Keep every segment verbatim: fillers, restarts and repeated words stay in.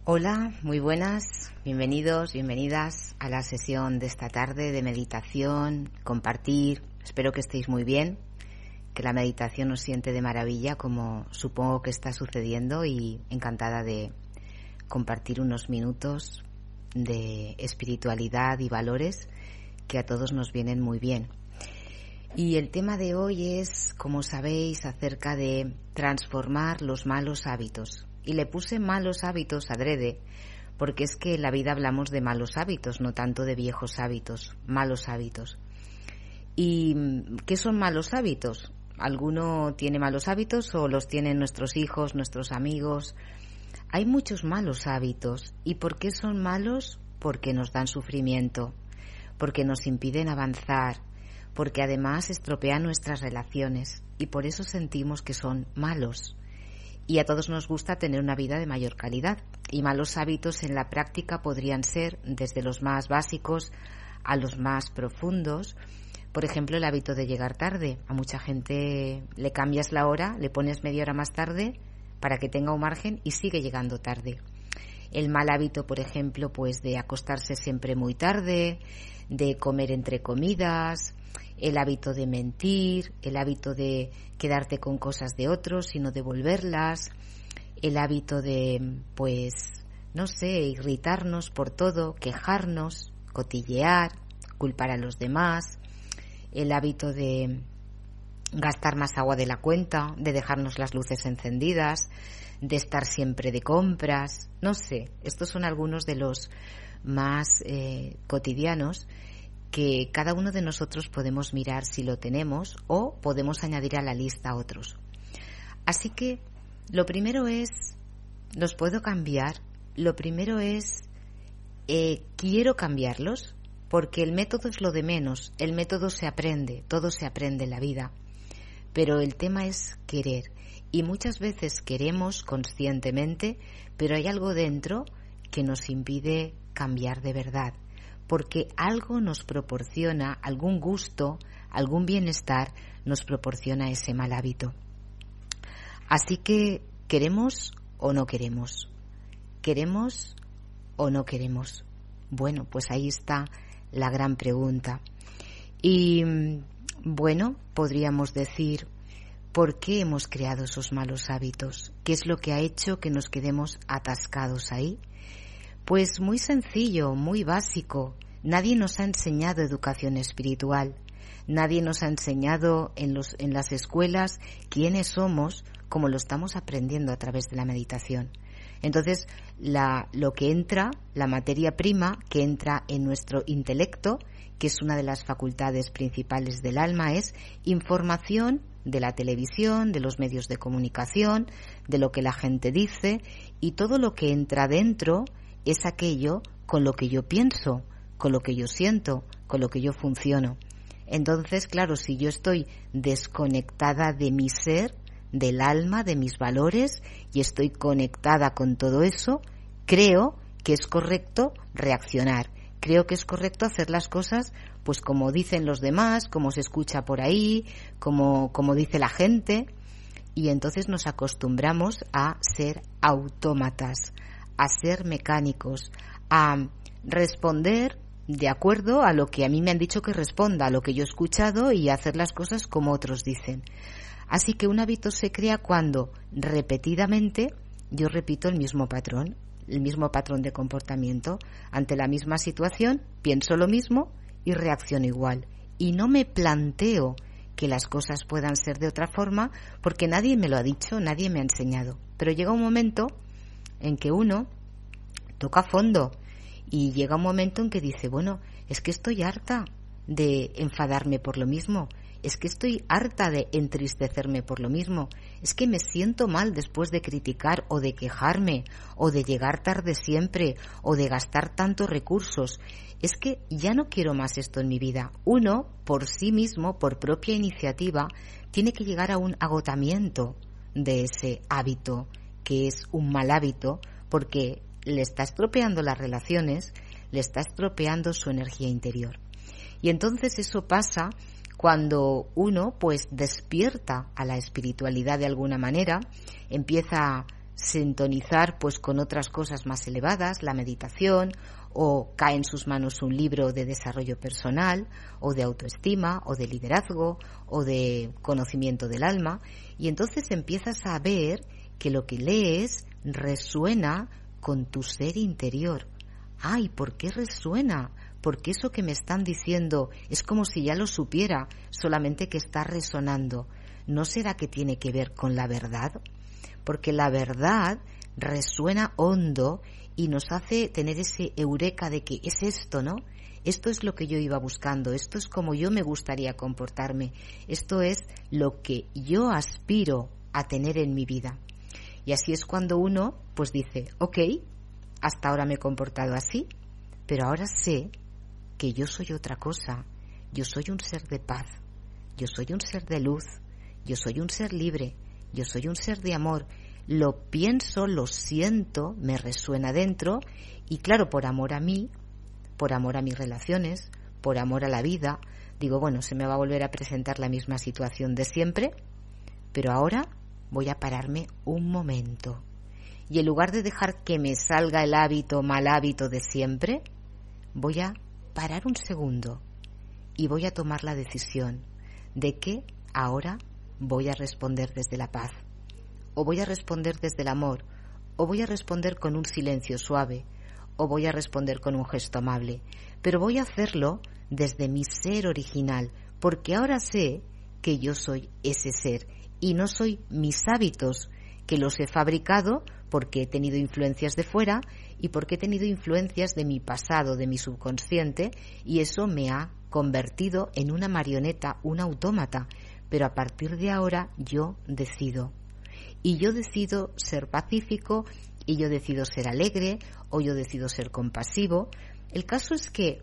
Hola, muy buenas, bienvenidos, bienvenidas a la sesión de esta tarde de meditación, compartir. Espero que estéis muy bien, que la meditación os siente de maravilla, como supongo que está sucediendo, y encantada de compartir unos minutos de espiritualidad y valores que a todos nos vienen muy bien. Y el tema de hoy es, como sabéis, acerca de transformar los malos hábitos. Y le puse malos hábitos adrede, porque es que en la vida hablamos de malos hábitos, no tanto de viejos hábitos, malos hábitos. ¿Y qué son malos hábitos? ¿Alguno tiene malos hábitos o los tienen nuestros hijos, nuestros amigos? Hay muchos malos hábitos. ¿Y por qué son malos? Porque nos dan sufrimiento, porque nos impiden avanzar, porque además estropean nuestras relaciones y por eso sentimos que son malos. Y a todos nos gusta tener una vida de mayor calidad. Y malos hábitos en la práctica podrían ser desde los más básicos a los más profundos. Por ejemplo, el hábito de llegar tarde. A mucha gente le cambias la hora, le pones media hora más tarde para que tenga un margen y sigue llegando tarde. El mal hábito, por ejemplo, pues de acostarse siempre muy tarde, de comer entre comidas, el hábito de mentir, el hábito de quedarte con cosas de otros y no devolverlas, el hábito de, pues, no sé, irritarnos por todo, quejarnos, cotillear, culpar a los demás, el hábito de gastar más agua de la cuenta, de dejarnos las luces encendidas, de estar siempre de compras, no sé, estos son algunos de los más eh, cotidianos que cada uno de nosotros podemos mirar si lo tenemos o podemos añadir a la lista otros. Así que lo primero es, ¿los puedo cambiar? Lo primero es, eh, ¿quiero cambiarlos? Porque el método es lo de menos, el método se aprende, todo se aprende en la vida, pero el tema es querer. Y muchas veces queremos conscientemente, pero hay algo dentro que nos impide cambiar de verdad, porque algo nos proporciona, algún gusto, algún bienestar nos proporciona ese mal hábito. Así que, ¿queremos o no queremos? ¿Queremos o no queremos? Bueno, pues ahí está la gran pregunta. Y bueno, podríamos decir, ¿por qué hemos creado esos malos hábitos? ¿Qué es lo que ha hecho que nos quedemos atascados ahí? Pues muy sencillo, muy básico. Nadie nos ha enseñado educación espiritual. Nadie nos ha enseñado en, los, en las escuelas quiénes somos, como lo estamos aprendiendo a través de la meditación. Entonces, la, lo que entra, la materia prima que entra en nuestro intelecto, que es una de las facultades principales del alma, es información de la televisión, de los medios de comunicación, de lo que la gente dice, y todo lo que entra dentro es aquello con lo que yo pienso, con lo que yo siento, con lo que yo funciono. Entonces, claro, si yo estoy desconectada de mi ser, del alma, de mis valores, y estoy conectada con todo eso, creo que es correcto reaccionar. Creo que es correcto hacer las cosas pues como dicen los demás, como se escucha por ahí, como, como dice la gente, y entonces nos acostumbramos a ser autómatas, a ser mecánicos, a responder de acuerdo a lo que a mí me han dicho que responda, a lo que yo he escuchado, y a hacer las cosas como otros dicen. Así que un hábito se crea cuando repetidamente yo repito el mismo patrón, el mismo patrón de comportamiento. Ante la misma situación pienso lo mismo y reacciono igual. Y no me planteo que las cosas puedan ser de otra forma porque nadie me lo ha dicho, nadie me ha enseñado. Pero llega un momento en que uno toca fondo y llega un momento en que dice, bueno, es que estoy harta de enfadarme por lo mismo, es que estoy harta de entristecerme por lo mismo, es que me siento mal después de criticar o de quejarme o de llegar tarde siempre o de gastar tantos recursos. Es que ya no quiero más esto en mi vida. Uno, por sí mismo, por propia iniciativa, tiene que llegar a un agotamiento de ese hábito, que es un mal hábito, porque le está estropeando las relaciones, le está estropeando su energía interior. Y entonces eso pasa cuando uno pues despierta a la espiritualidad de alguna manera, empieza sintonizar pues con otras cosas más elevadas, la meditación, o cae en sus manos un libro de desarrollo personal, o de autoestima, o de liderazgo, o de conocimiento del alma, y entonces empiezas a ver que lo que lees resuena con tu ser interior. ¡Ay! ¿Por qué resuena? Porque eso que me están diciendo es como si ya lo supiera, solamente que está resonando. ¿No será que tiene que ver con la verdad? Porque la verdad resuena hondo y nos hace tener ese eureka de que es esto, ¿no? Esto es lo que yo iba buscando, esto es como yo me gustaría comportarme, esto es lo que yo aspiro a tener en mi vida. Y así es cuando uno pues dice, ok, hasta ahora me he comportado así, pero ahora sé que yo soy otra cosa, yo soy un ser de paz, yo soy un ser de luz, yo soy un ser libre, yo soy un ser de amor, lo pienso, lo siento, me resuena dentro y claro, por amor a mí, por amor a mis relaciones, por amor a la vida, digo, bueno, se me va a volver a presentar la misma situación de siempre, pero ahora voy a pararme un momento y en lugar de dejar que me salga el hábito, mal hábito de siempre, voy a parar un segundo y voy a tomar la decisión de que ahora voy a responder desde la paz, o voy a responder desde el amor, o voy a responder con un silencio suave, o voy a responder con un gesto amable, pero voy a hacerlo desde mi ser original, porque ahora sé que yo soy ese ser y no soy mis hábitos, que los he fabricado porque he tenido influencias de fuera y porque he tenido influencias de mi pasado, de mi subconsciente, y eso me ha convertido en una marioneta, un autómata. Pero a partir de ahora yo decido. Y yo decido ser pacífico, y yo decido ser alegre, o yo decido ser compasivo. El caso es que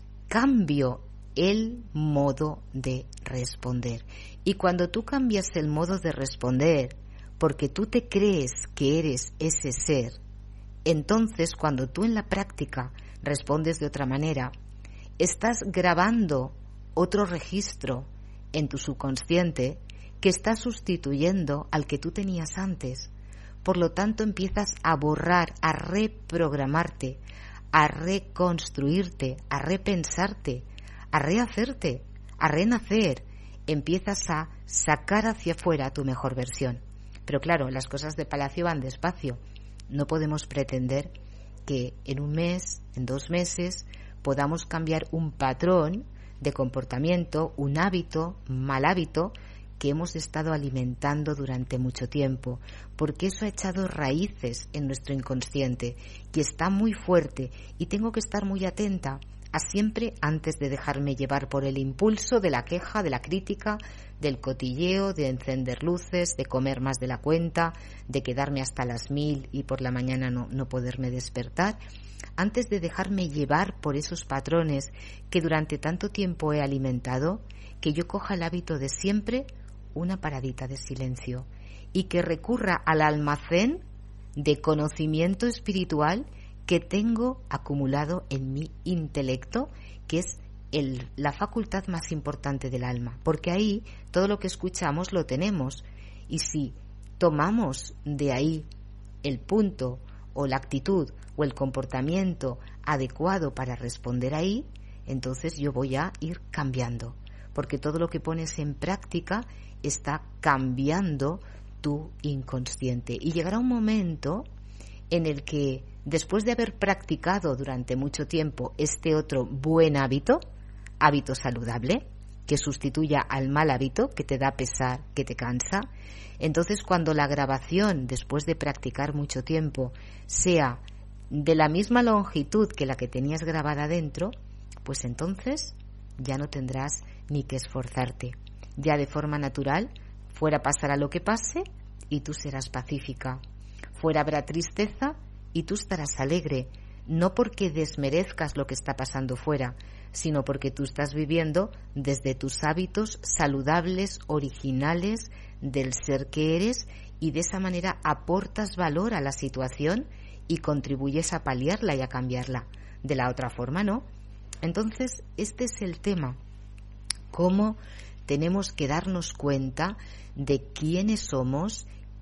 cambio el modo de responder. Y cuando tú cambias el modo de responder, porque tú te crees que eres ese ser, entonces cuando tú en la práctica respondes de otra manera, estás grabando otro registro en tu subconsciente que está sustituyendo al que tú tenías antes. Por lo tanto, empiezas a borrar, a reprogramarte, a reconstruirte, a repensarte, a rehacerte, a renacer. Empiezas a sacar hacia afuera tu mejor versión. Pero claro, las cosas de Palacio van despacio. No podemos pretender que en un mes, en dos meses, podamos cambiar un patrón de comportamiento, un hábito, un mal hábito que hemos estado alimentando durante mucho tiempo, porque eso ha echado raíces en nuestro inconsciente, que está muy fuerte y tengo que estar muy atenta a siempre, antes de dejarme llevar por el impulso de la queja, de la crítica, del cotilleo, de encender luces, de comer más de la cuenta, de quedarme hasta las mil y por la mañana no, no poderme despertar, antes de dejarme llevar por esos patrones que durante tanto tiempo he alimentado, que yo coja el hábito de siempre una paradita de silencio y que recurra al almacén de conocimiento espiritual que tengo acumulado en mi intelecto, que es el, la facultad más importante del alma, porque ahí todo lo que escuchamos lo tenemos, y si tomamos de ahí el punto o la actitud o el comportamiento adecuado para responder ahí, entonces yo voy a ir cambiando, porque todo lo que pones en práctica está cambiando tu inconsciente, y llegará un momento en el que después de haber practicado durante mucho tiempo este otro buen hábito, hábito saludable, que sustituya al mal hábito que te da pesar, que te cansa, entonces cuando la grabación, después de practicar mucho tiempo, sea de la misma longitud que la que tenías grabada dentro, pues entonces ya no tendrás ni que esforzarte. Ya de forma natural, fuera pasará lo que pase y tú serás pacífica. Fuera habrá tristeza y tú estarás alegre, no porque desmerezcas lo que está pasando fuera, sino porque tú estás viviendo desde tus hábitos saludables, originales, del ser que eres, y de esa manera aportas valor a la situación y contribuyes a paliarla y a cambiarla. De la otra forma, no. Entonces, este es el tema. ¿Cómo tenemos que darnos cuenta de quiénes somos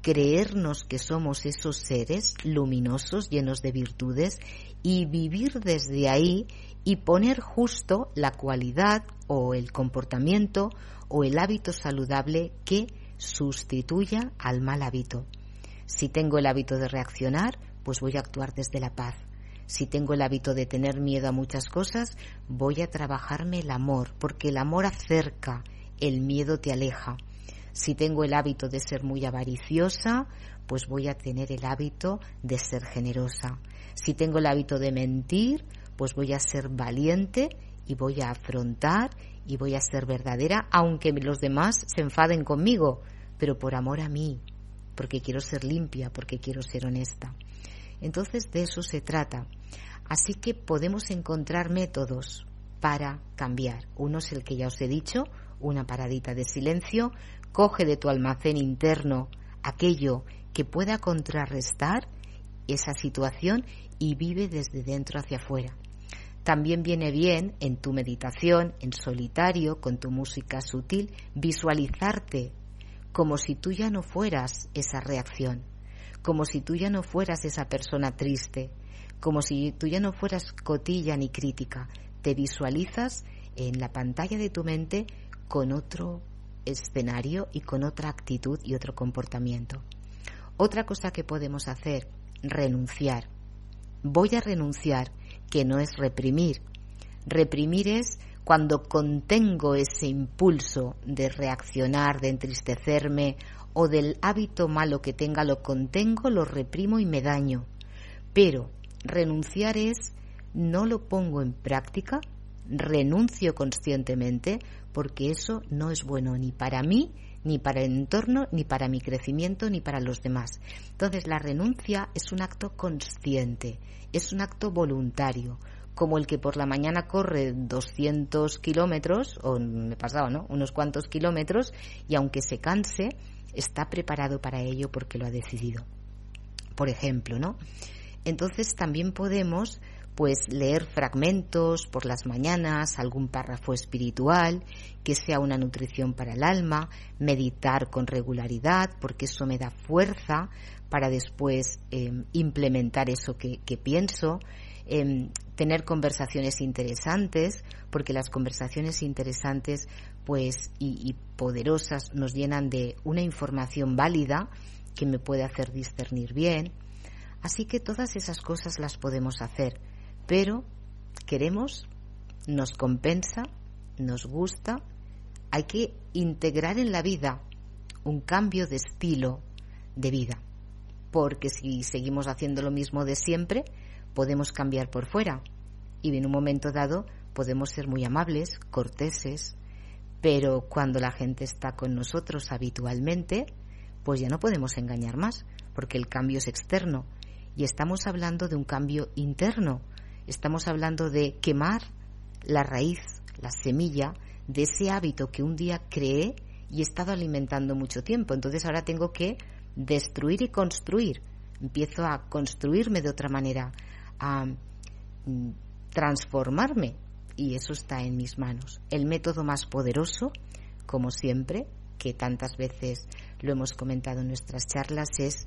creernos que somos esos seres luminosos, llenos de virtudes, y vivir desde ahí y poner justo la cualidad o el comportamiento o el hábito saludable que sustituya al mal hábito. Si tengo el hábito de reaccionar, pues voy a actuar desde la paz. Si tengo el hábito de tener miedo a muchas cosas, voy a trabajarme el amor, porque el amor acerca, el miedo te aleja. Si tengo el hábito de ser muy avariciosa, pues voy a tener el hábito de ser generosa. Si tengo el hábito de mentir, pues voy a ser valiente y voy a afrontar y voy a ser verdadera, aunque los demás se enfaden conmigo, pero por amor a mí, porque quiero ser limpia, porque quiero ser honesta. Entonces de eso se trata. Así que podemos encontrar métodos para cambiar. Uno es el que ya os he dicho, una paradita de silencio, coge de tu almacén interno aquello que pueda contrarrestar esa situación y vive desde dentro hacia afuera. También viene bien en tu meditación, en solitario, con tu música sutil, visualizarte como si tú ya no fueras esa reacción, como si tú ya no fueras esa persona triste, como si tú ya no fueras cotilla ni crítica. Te visualizas en la pantalla de tu mente con otro escenario y con otra actitud y otro comportamiento. Otra cosa que podemos hacer, renunciar. Voy a renunciar, que no es reprimir. Reprimir es cuando contengo ese impulso de reaccionar, de entristecerme o del hábito malo que tenga, lo contengo, lo reprimo y me daño. Pero renunciar es no lo pongo en práctica, renuncio conscientemente, porque eso no es bueno ni para mí, ni para el entorno, ni para mi crecimiento, ni para los demás. Entonces la renuncia es un acto consciente, es un acto voluntario, como el que por la mañana corre doscientos kilómetros, o me he pasado, ¿no?, unos cuantos kilómetros, y aunque se canse, está preparado para ello porque lo ha decidido. Por ejemplo, ¿no? Entonces también podemos pues leer fragmentos por las mañanas, algún párrafo espiritual que sea una nutrición para el alma, meditar con regularidad porque eso me da fuerza para después eh, implementar eso que, que pienso, eh, tener conversaciones interesantes porque las conversaciones interesantes pues y, y poderosas nos llenan de una información válida que me puede hacer discernir bien. Así que todas esas cosas las podemos hacer, pero queremos, nos compensa, nos gusta, hay que integrar en la vida un cambio de estilo de vida, porque si seguimos haciendo lo mismo de siempre, podemos cambiar por fuera y en un momento dado podemos ser muy amables, corteses, pero cuando la gente está con nosotros habitualmente, pues ya no podemos engañar más, porque el cambio es externo. Y estamos hablando de un cambio interno, estamos hablando de quemar la raíz, la semilla de ese hábito que un día creé y he estado alimentando mucho tiempo. Entonces ahora tengo que destruir y construir. Empiezo a construirme de otra manera, a mm, transformarme y eso está en mis manos. El método más poderoso, como siempre, que tantas veces lo hemos comentado en nuestras charlas, es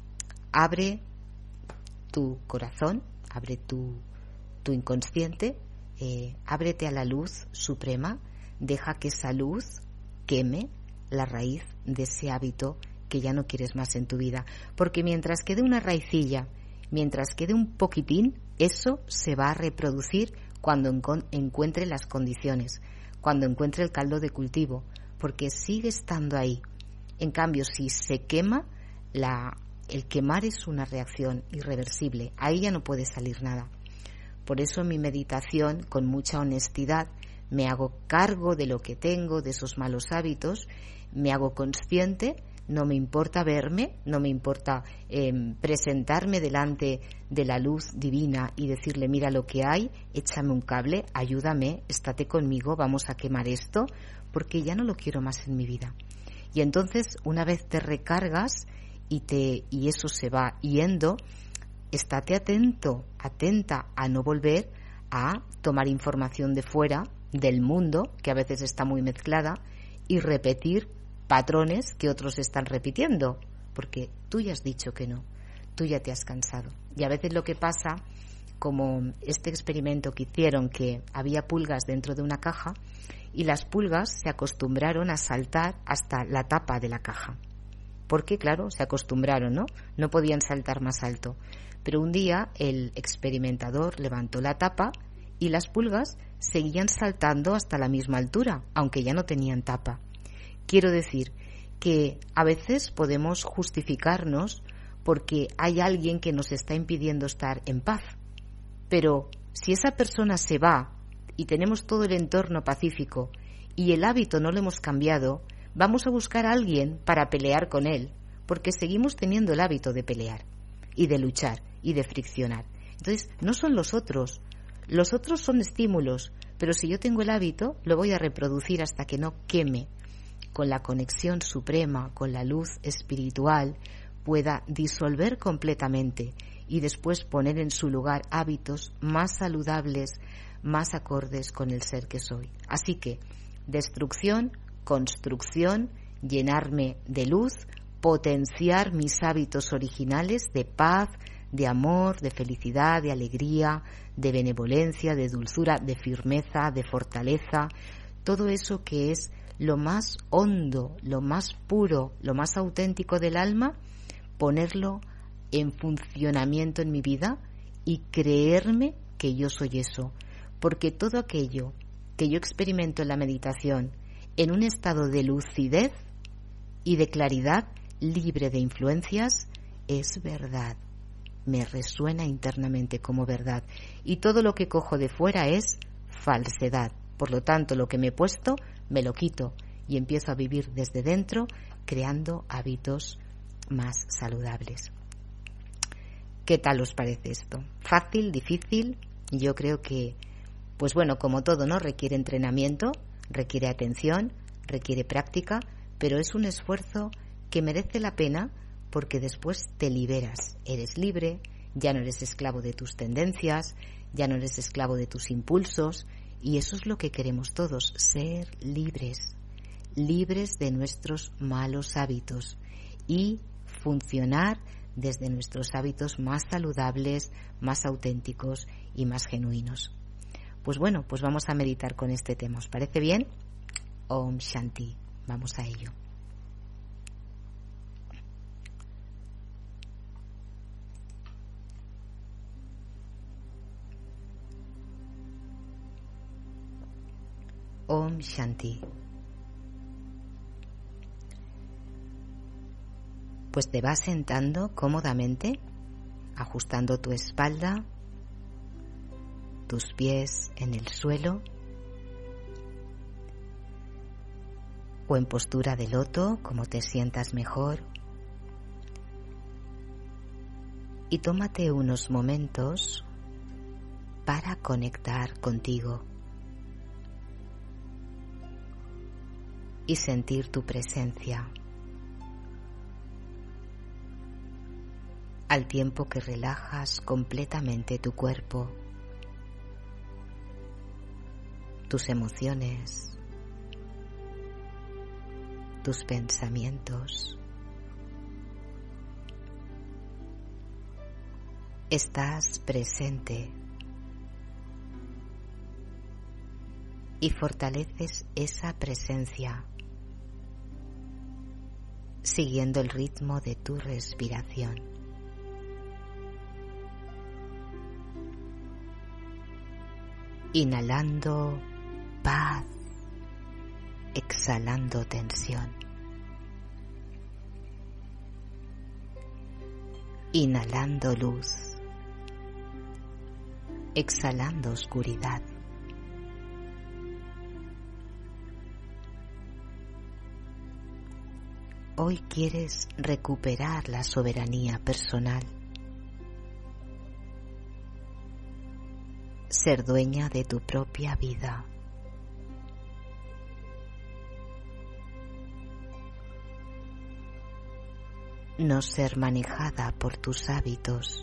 abre tu corazón, abre tu, tu inconsciente, eh, ábrete a la luz suprema, deja que esa luz queme la raíz de ese hábito que ya no quieres más en tu vida, porque mientras quede una raicilla, mientras quede un poquitín, eso se va a reproducir cuando enco- encuentre las condiciones, cuando encuentre el caldo de cultivo, porque sigue estando ahí. En cambio, si se quema, la el quemar es una reacción irreversible, ahí ya no puede salir nada. Por eso en mi meditación, con mucha honestidad, me hago cargo de lo que tengo, de esos malos hábitos, me hago consciente, no me importa verme, no me importa eh, presentarme delante de la luz divina y decirle, mira lo que hay, échame un cable, ayúdame, estate conmigo, vamos a quemar esto, porque ya no lo quiero más en mi vida. Y entonces, una vez te recargas, y te y eso se va yendo, estate atento, atenta a no volver a tomar información de fuera, del mundo, que a veces está muy mezclada, y repetir patrones que otros están repitiendo, porque tú ya has dicho que no, tú ya te has cansado. Y a veces lo que pasa, como este experimento que hicieron, que había pulgas dentro de una caja y las pulgas se acostumbraron a saltar hasta la tapa de la caja. Porque, claro, se acostumbraron, ¿no? No podían saltar más alto. Pero un día el experimentador levantó la tapa y las pulgas seguían saltando hasta la misma altura, aunque ya no tenían tapa. Quiero decir que a veces podemos justificarnos porque hay alguien que nos está impidiendo estar en paz. Pero si esa persona se va y tenemos todo el entorno pacífico y el hábito no lo hemos cambiado, vamos a buscar a alguien para pelear con él, porque seguimos teniendo el hábito de pelear y de luchar y de friccionar. Entonces, no son los otros. Los otros son estímulos, pero si yo tengo el hábito, lo voy a reproducir hasta que no queme. Con la conexión suprema, con la luz espiritual, pueda disolver completamente y después poner en su lugar hábitos más saludables, más acordes con el ser que soy. Así que, destrucción, construcción, llenarme de luz, potenciar mis hábitos originales de paz, de amor, de felicidad, de alegría, de benevolencia, de dulzura, de firmeza, de fortaleza, todo eso que es lo más hondo, lo más puro, lo más auténtico del alma, ponerlo en funcionamiento en mi vida y creerme que yo soy eso, porque todo aquello que yo experimento en la meditación en un estado de lucidez y de claridad libre de influencias es verdad, me resuena internamente como verdad, y todo lo que cojo de fuera es falsedad. Por lo tanto, lo que me he puesto me lo quito y empiezo a vivir desde dentro creando hábitos más saludables. ¿Qué tal os parece esto? ¿Fácil? ¿Difícil? Yo creo que, pues bueno, como todo, ¿no? Requiere entrenamiento, requiere atención, requiere práctica, pero es un esfuerzo que merece la pena porque después te liberas, eres libre, ya no eres esclavo de tus tendencias, ya no eres esclavo de tus impulsos, y eso es lo que queremos todos, ser libres, libres de nuestros malos hábitos y funcionar desde nuestros hábitos más saludables, más auténticos y más genuinos. Pues bueno, pues vamos a meditar con este tema. ¿Os parece bien? Om Shanti. Vamos a ello. Om Shanti. Pues te vas sentando cómodamente, ajustando tu espalda, tus pies en el suelo o en postura de loto, como te sientas mejor. Y tómate unos momentos para conectar contigo y sentir tu presencia, al tiempo que relajas completamente tu cuerpo, tus emociones, tus pensamientos. Estás presente y fortaleces esa presencia siguiendo el ritmo de tu respiración. Inhalando paz, exhalando tensión. Inhalando luz, exhalando oscuridad. Hoy quieres recuperar la soberanía personal, ser dueña de tu propia vida. No ser manejada por tus hábitos.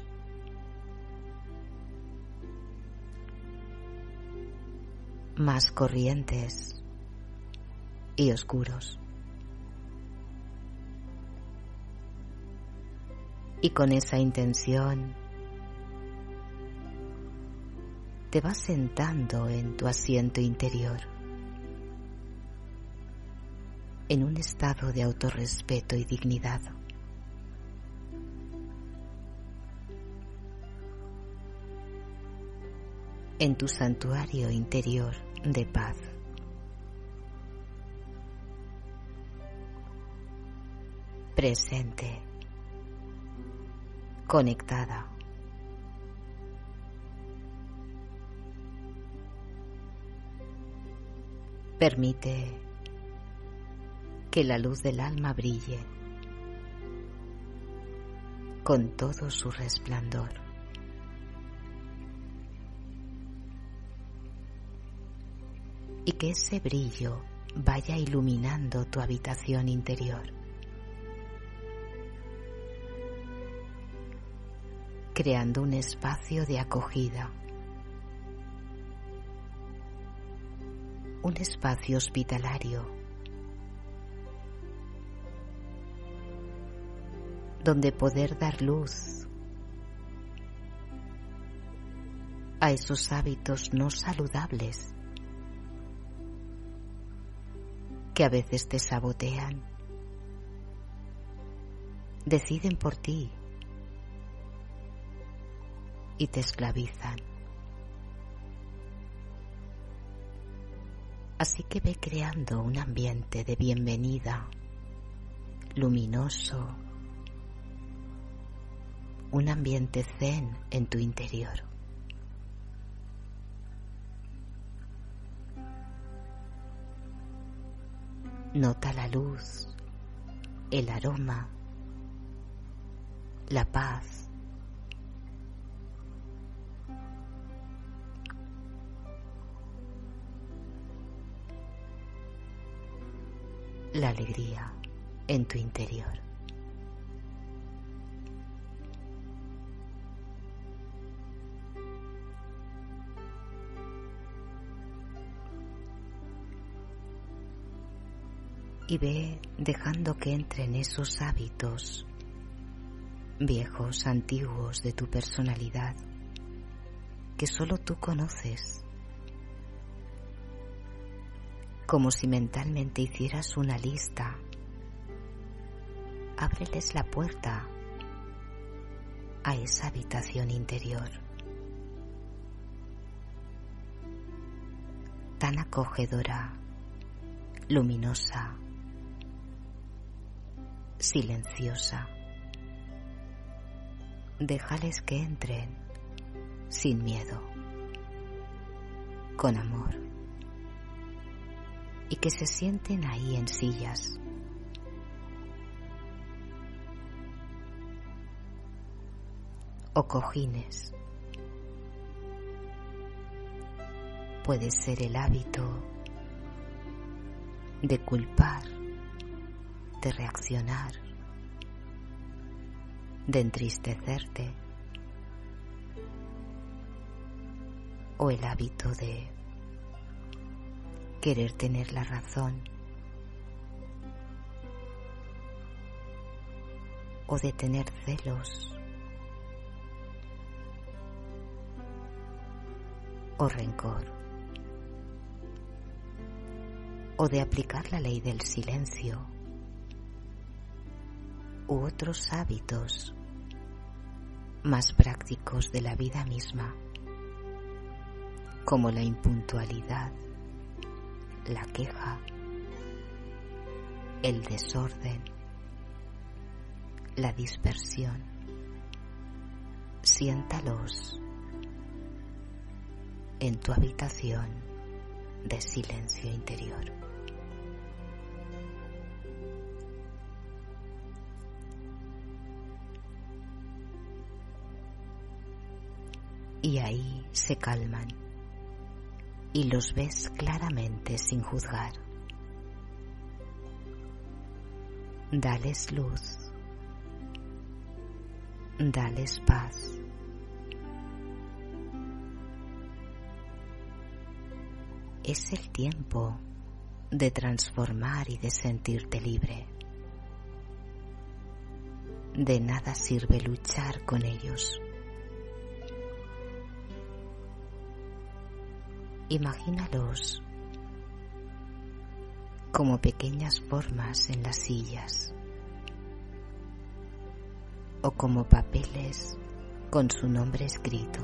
Más corrientes y oscuros. Y con esa intención te vas sentando en tu asiento interior, en un estado de autorrespeto y dignidad. En tu santuario interior de paz. Presente, conectada. Permite que la luz del alma brille con todo su resplandor. Y que ese brillo vaya iluminando tu habitación interior, creando un espacio de acogida, un espacio hospitalario, donde poder dar luz a esos hábitos no saludables que a veces te sabotean, deciden por ti y te esclavizan. Así que ve creando un ambiente de bienvenida, luminoso, un ambiente zen en tu interior. Nota la luz, el aroma, la paz. La alegría en tu interior. Y ve dejando que entren esos hábitos viejos, antiguos de tu personalidad que solo tú conoces, como si mentalmente hicieras una lista. Ábreles la puerta a esa habitación interior tan acogedora, luminosa, silenciosa. Déjales que entren sin miedo, con amor, y que se sienten ahí en sillas. O cojines. Puede ser el hábito de culpar, de reaccionar, de entristecerte, o el hábito de querer tener la razón, o de tener celos, o rencor, o de aplicar la ley del silencio u otros hábitos más prácticos de la vida misma, como la impuntualidad, la queja, el desorden, la dispersión. Siéntalos en tu habitación de silencio interior. Y ahí se calman y los ves claramente sin juzgar. Dales luz, dales paz. Es el tiempo de transformar y de sentirte libre. De nada sirve luchar con ellos. Imagínalos como pequeñas formas en las sillas o como papeles con su nombre escrito.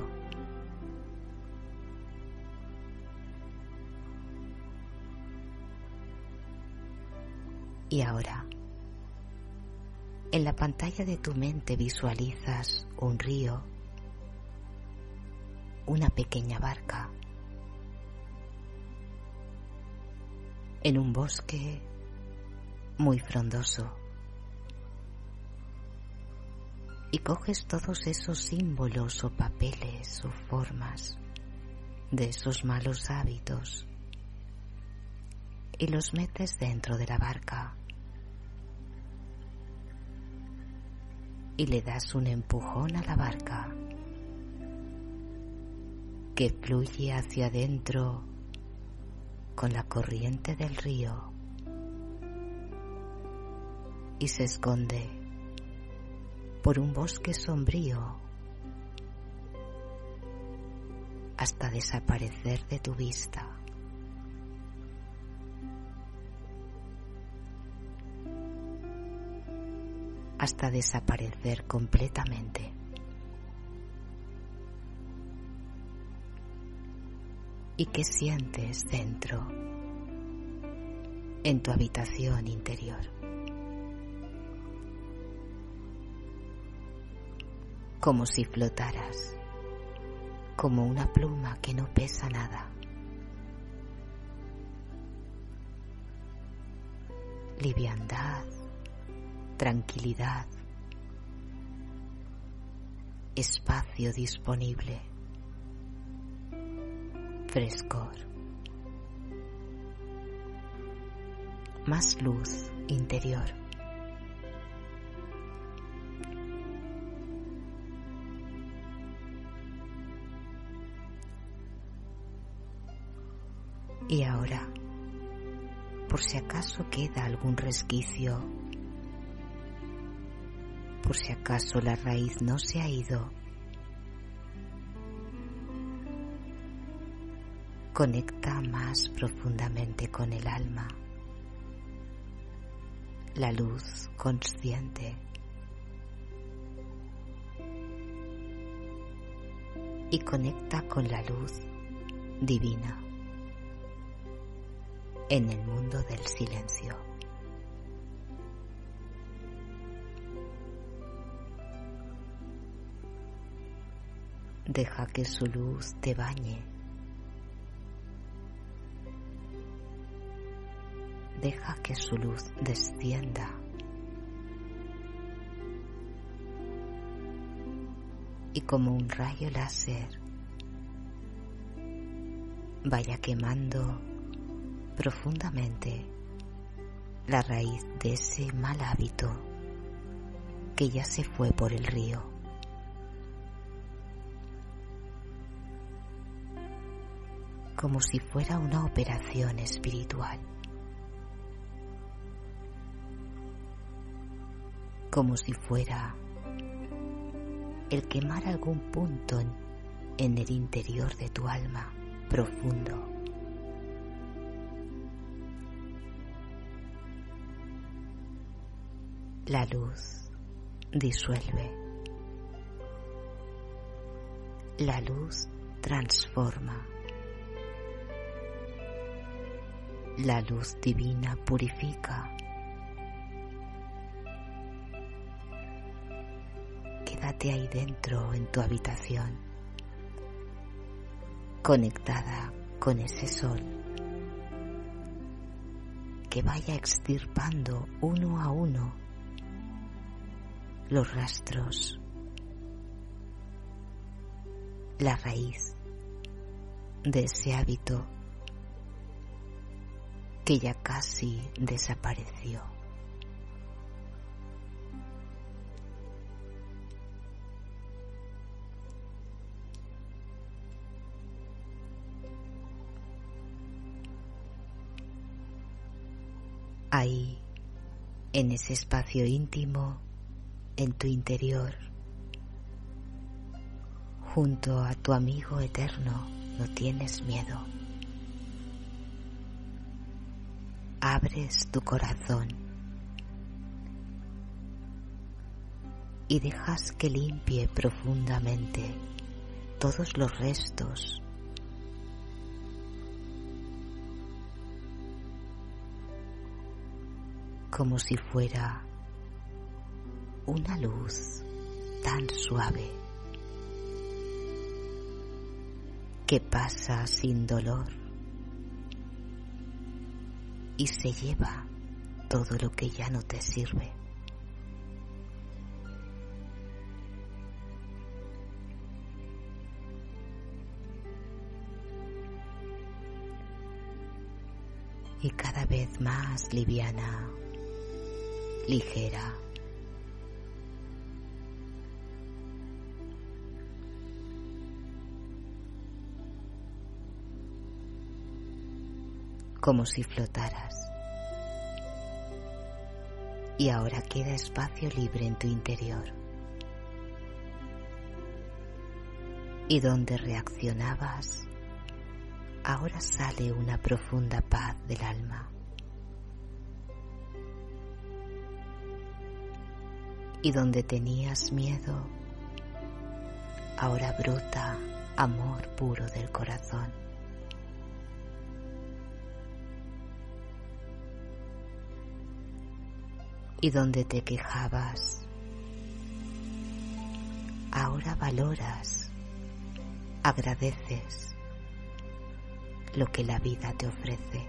Y ahora, en la pantalla de tu mente visualizas un río, una pequeña barca, en un bosque muy frondoso, y coges todos esos símbolos o papeles o formas de esos malos hábitos y los metes dentro de la barca y le das un empujón a la barca que fluye hacia adentro con la corriente del río y se esconde por un bosque sombrío hasta desaparecer de tu vista. Hasta desaparecer completamente. ¿Y qué sientes dentro, en tu habitación interior? Como si flotaras, como una pluma que no pesa nada. Liviandad, tranquilidad, espacio disponible, frescor, más luz interior. Y ahora, por si acaso queda algún resquicio, por si acaso la raíz no se ha ido, conecta más profundamente con el alma, la luz consciente, y conecta con la luz divina en el mundo del silencio. Deja que su luz te bañe. Deja que su luz descienda. Y como un rayo láser vaya quemando profundamente la raíz de ese mal hábito que ya se fue por el río. Como si fuera una operación espiritual. Como si fuera el quemar algún punto en, en el interior de tu alma profundo. La luz disuelve. La luz transforma. La luz divina purifica. Quédate ahí dentro en tu habitación, conectada con ese sol, que vaya extirpando uno a uno los rastros, la raíz de ese hábito que ya casi desapareció. Ahí, en ese espacio íntimo, en tu interior, junto a tu amigo eterno. No tienes miedo. Abres tu corazón y dejas que limpie profundamente todos los restos como si fuera una luz tan suave que pasa sin dolor y se lleva todo lo que ya no te sirve. Y cada vez más liviana, ligera. Como si flotaras. Y ahora queda espacio libre en tu interior. Y donde reaccionabas, ahora sale una profunda paz del alma. Y donde tenías miedo, ahora brota amor puro del corazón. Y donde te quejabas, ahora valoras, agradeces lo que la vida te ofrece.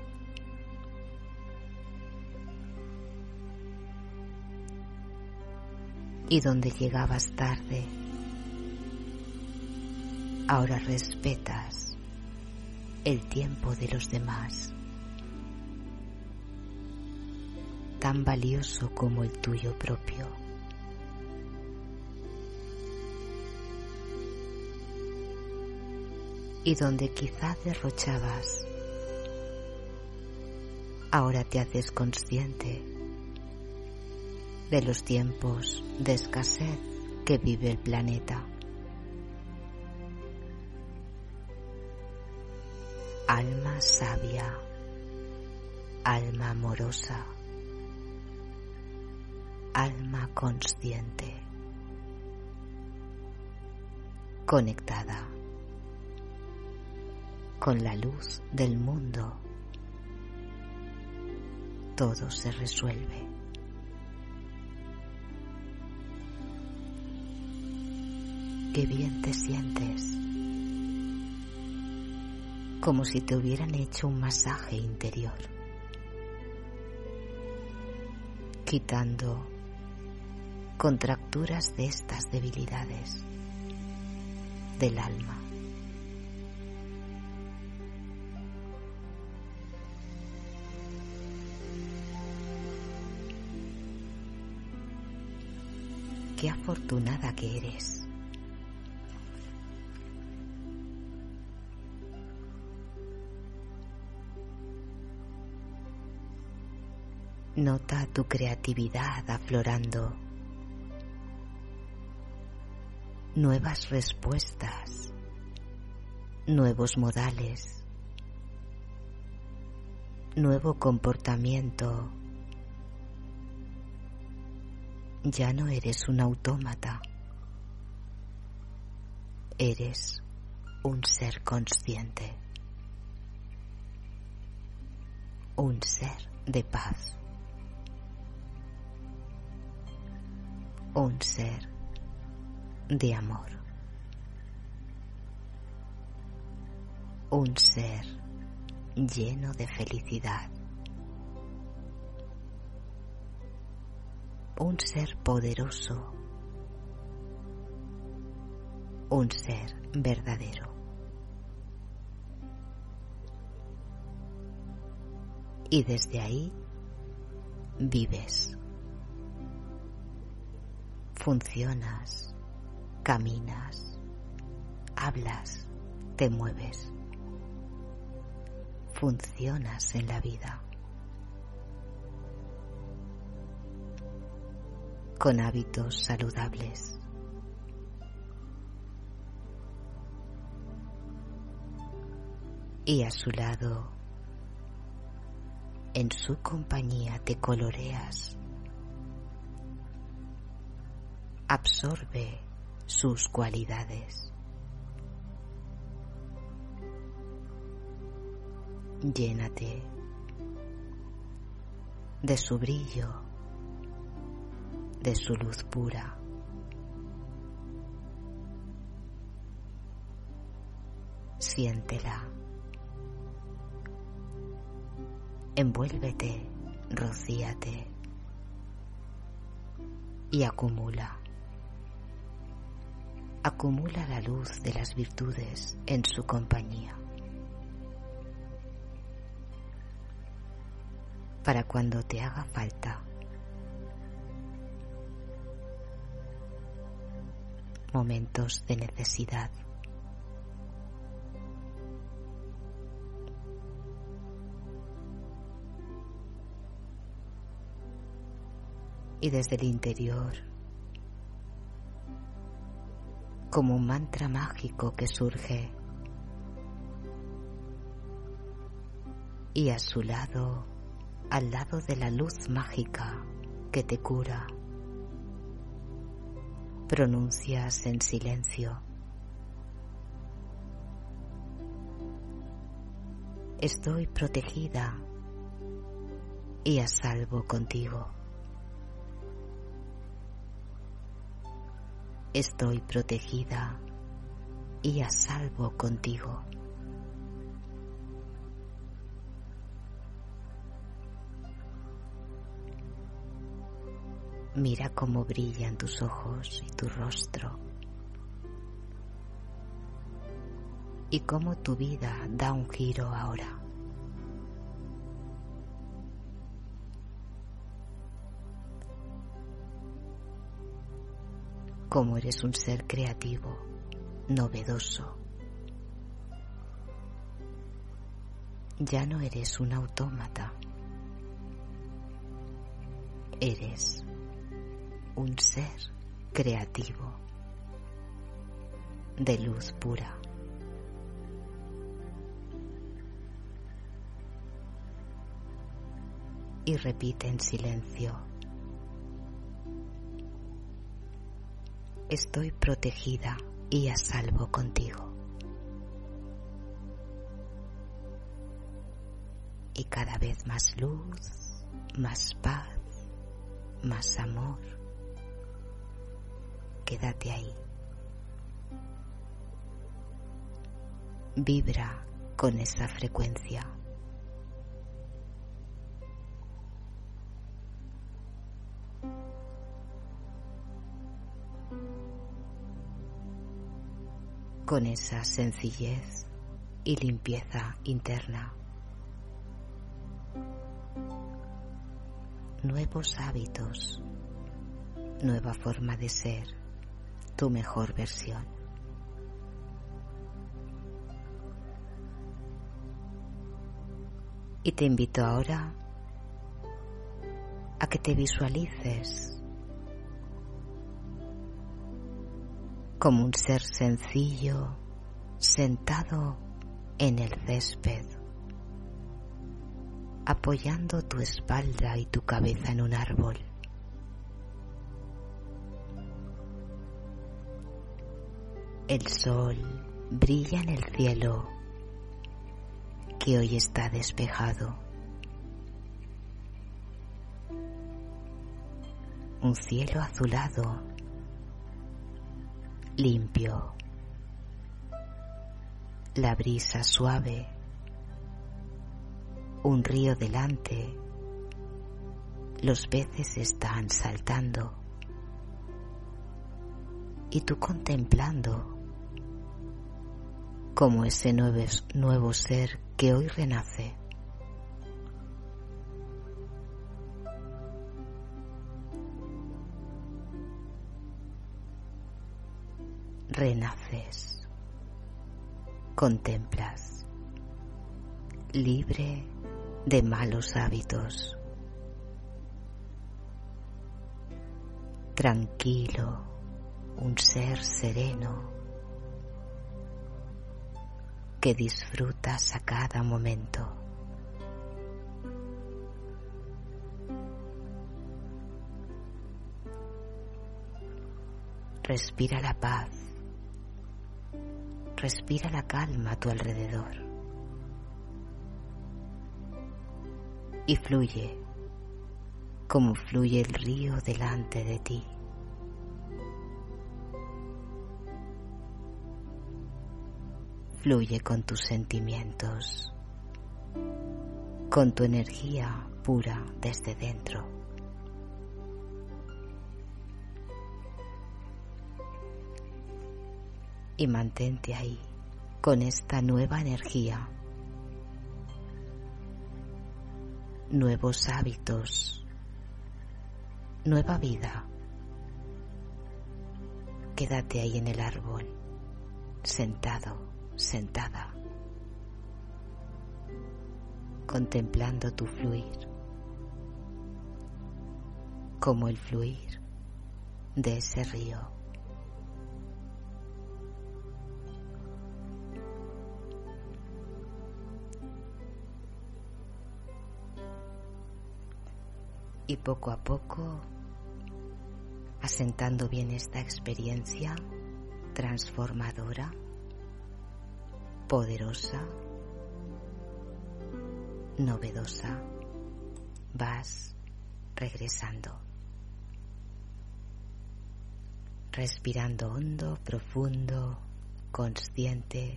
Y donde llegabas tarde, ahora respetas el tiempo de los demás, tan valioso como el tuyo propio. Y donde quizá derrochabas, ahora te haces consciente de los tiempos de escasez que vive el planeta. Alma sabia, alma amorosa, alma consciente, conectada con la luz del mundo, todo se resuelve. Qué bien te sientes, como si te hubieran hecho un masaje interior, quitando contracturas de estas debilidades del alma. Qué afortunada que eres. Nota tu creatividad aflorando, nuevas respuestas, nuevos modales, nuevo comportamiento. Ya no eres un autómata, eres un ser consciente, un ser de paz, un ser de amor, un ser lleno de felicidad, un ser poderoso, un ser verdadero. Y desde ahí vives, funcionas, caminas, hablas, te mueves, funcionas en la vida con hábitos saludables. Y a su lado, en su compañía, te coloreas. Absorbe sus cualidades. Llénate de su brillo, de su luz pura. Siéntela. Envuélvete, rocíate y acumula. Acumula la luz de las virtudes en su compañía. Para cuando te haga falta, momentos de necesidad, y desde el interior, como un mantra mágico que surge, y a su lado, al lado de la luz mágica que te cura, pronuncias en silencio: estoy protegida y a salvo contigo. Estoy protegida y a salvo contigo. Mira cómo brillan tus ojos y tu rostro, y cómo tu vida da un giro ahora. Cómo eres un ser creativo, novedoso. Ya no eres un autómata. Eres un ser creativo, de luz pura. Y repite en silencio: estoy protegida y a salvo contigo. Y cada vez más luz, más paz, más amor. Quédate ahí. Vibra con esa frecuencia. Con esa sencillez y limpieza interna. Nuevos hábitos, nueva forma de ser, tu mejor versión. Y te invito ahora a que te visualices como un ser sencillo, sentado en el césped, apoyando tu espalda y tu cabeza en un árbol. El sol brilla en el cielo, que hoy está despejado. Un cielo azulado, limpio. La brisa suave, un río delante, los peces están saltando y tú contemplando como ese nuevo, nuevo ser que hoy renace. Renaces, contemplas, libre de malos hábitos, tranquilo, un ser sereno que disfrutas a cada momento. Respira la paz, respira la calma a tu alrededor y fluye como fluye el río delante de ti. Fluye con tus sentimientos, con tu energía pura desde dentro. Y mantente ahí, con esta nueva energía, nuevos hábitos, nueva vida. Quédate ahí en el árbol, sentado, sentada, contemplando tu fluir, como el fluir de ese río. Y poco a poco, asentando bien esta experiencia transformadora, poderosa, novedosa, vas regresando, respirando hondo, profundo, consciente,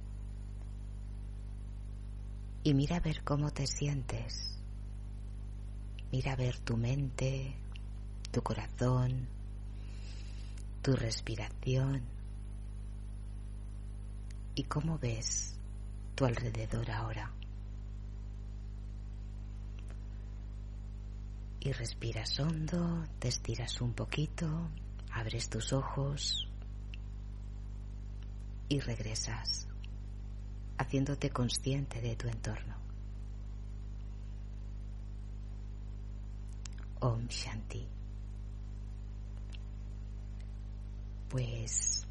y mira a ver cómo te sientes. Mira a ver tu mente, tu corazón, tu respiración y cómo ves tu alrededor ahora. Y respiras hondo, te estiras un poquito, abres tus ojos y regresas, haciéndote consciente de tu entorno. Om Shanti. Pues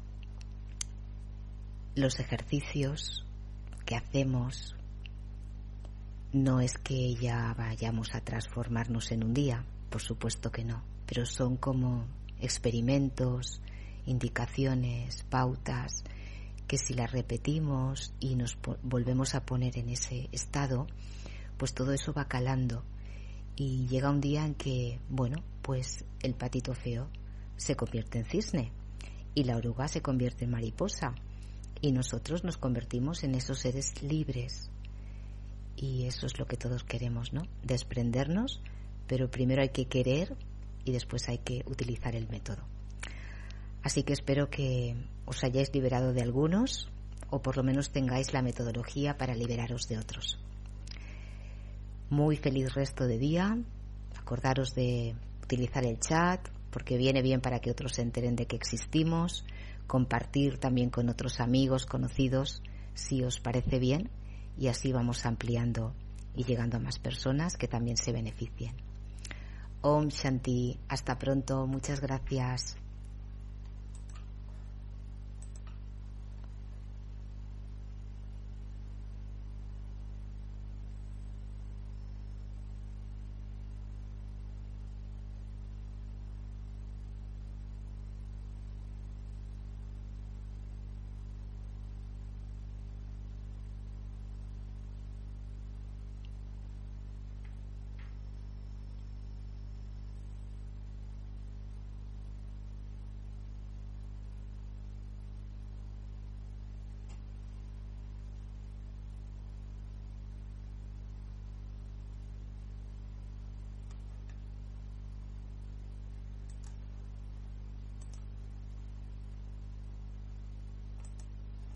los ejercicios que hacemos no es que ya vayamos a transformarnos en un día, por supuesto que no, pero son como experimentos, indicaciones, pautas, que si las repetimos y nos volvemos a poner en ese estado, pues todo eso va calando. Y llega un día en que, bueno, pues el patito feo se convierte en cisne y la oruga se convierte en mariposa y nosotros nos convertimos en esos seres libres. Y eso es lo que todos queremos, ¿no? Desprendernos, pero primero hay que querer y después hay que utilizar el método. Así que espero que os hayáis liberado de algunos o por lo menos tengáis la metodología para liberaros de otros. Muy feliz resto de día. Acordaros de utilizar el chat porque viene bien para que otros se enteren de que existimos. Compartir también con otros amigos, conocidos, si os parece bien. Y así vamos ampliando y llegando a más personas que también se beneficien. Om Shanti. Hasta pronto. Muchas gracias.